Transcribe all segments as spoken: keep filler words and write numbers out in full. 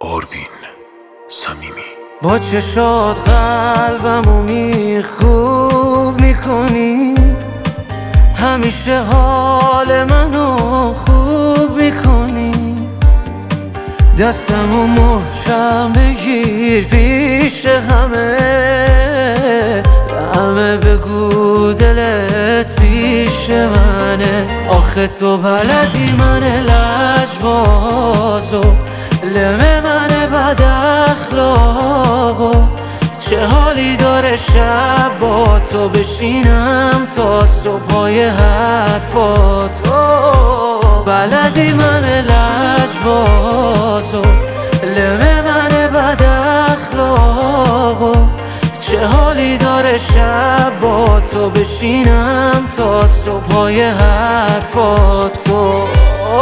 آروین صمیمی. با چشات قلبمو میخوب میکنی، همیشه حال منو خوب میکنی. دستمو محکم بگیر پیش همه، به همه بگو دلت پیش منه. آخه تو بلدی من لجبازو، لمه من بد اخلاقو. چه حالی داره شب با تو بشینم تا صبحای حرفاتو. بلدی من لجبازو، لمه من بد اخلاقو. چه حالی داره شب با تو بشینم تا صبحای حرفاتو.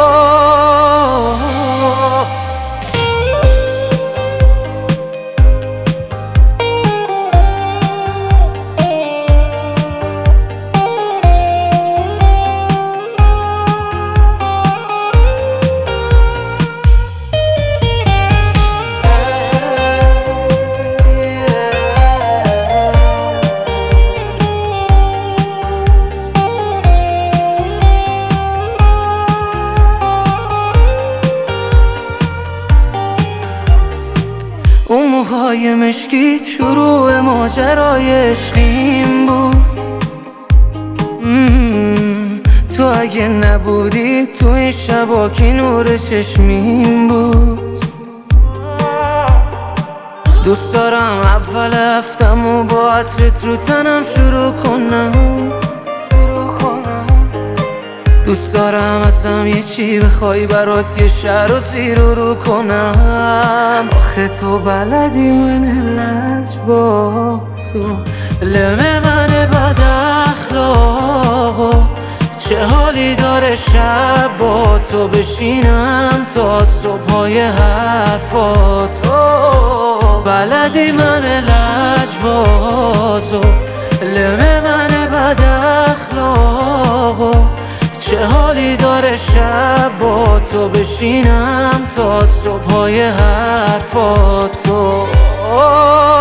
اون موهای مشکیت شروع ماجرای عشقیم بود. تو اگه نبودی تو این شبا کی نور چشمیم بود. دوست دارم اول هفتمو با عطرت رو تنم شروع کنم. دوست دارم ازم یه چی بخوای برات یه شهر و زیر رو کنم. آخه تو بلدی من لجبازو، لمه من بد اخلاقو. چه حالی داره شب با تو بشینم تا صبحای حرفاتو. بلدی من لجبازو، لمه من بد اخلاقو. چه حالی داره شب با تو بشینم تا صبحای حرفاتو.